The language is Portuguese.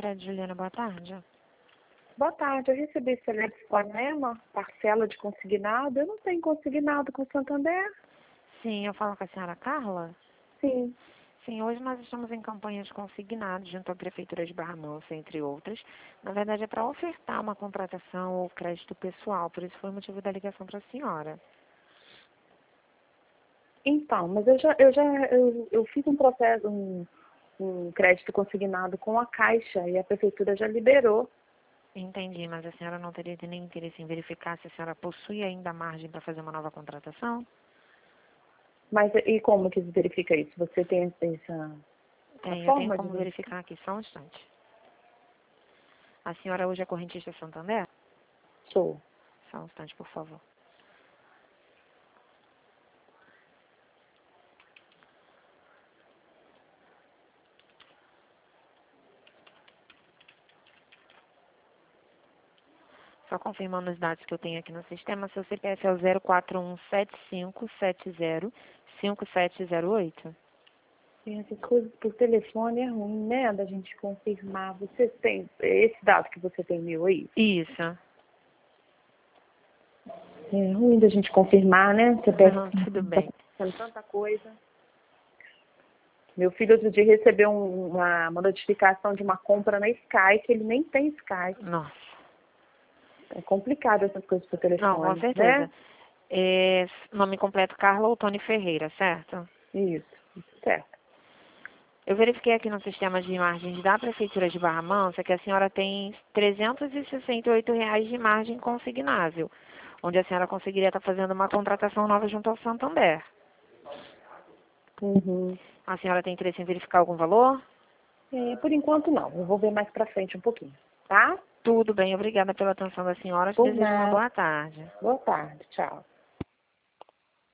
Crédito, Juliana, boa tarde. Boa tarde, eu recebi esse telefonema, parcela de consignado. Eu não tenho consignado com o Santander? Sim, eu falo com a senhora Carla? Sim. Sim, hoje nós estamos em campanha de consignado junto à Prefeitura de Barra Mansa, entre outras. Na verdade, é para ofertar uma contratação ou crédito pessoal, por isso foi o motivo da ligação para a senhora. Então, mas eu fiz um processo, um crédito consignado com a Caixa e a Prefeitura já liberou. Entendi, mas a senhora não teria nenhum interesse em verificar se a senhora possui ainda margem para fazer uma nova contratação? Mas e como que se verifica isso? Você tem essa Tem, eu tenho forma de como verificar? verificar aqui, só um instante. A senhora hoje é correntista Santander? Sou. Só um instante, por favor. Só confirmando os dados que eu tenho aqui no sistema, seu CPF é o 04175705708. Essas coisas por telefone é ruim, né? Da gente confirmar. Você tem esse dado que você tem meu aí? Isso. É ruim da gente confirmar, né? Você pede Não, tudo bem. tanta coisa. Meu filho outro dia recebeu uma notificação de uma compra na Sky, que ele nem tem Sky. Nossa. É complicado essas coisas por Não, com telefone, certeza. né? Nome completo, Carla ou Tony Ferreira, certo? Isso certo. Eu verifiquei aqui no sistema de margens da Prefeitura de Barra Mansa que a senhora tem R$ 368 de margem consignável, onde a senhora conseguiria estar fazendo uma contratação nova junto ao Santander. Uhum. A senhora tem interesse em verificar algum valor? Por enquanto não, eu vou ver mais pra frente um pouquinho, tá? Tudo bem, obrigada pela atenção da senhora. Te Por desejo uma nada. boa tarde. Boa tarde, tchau.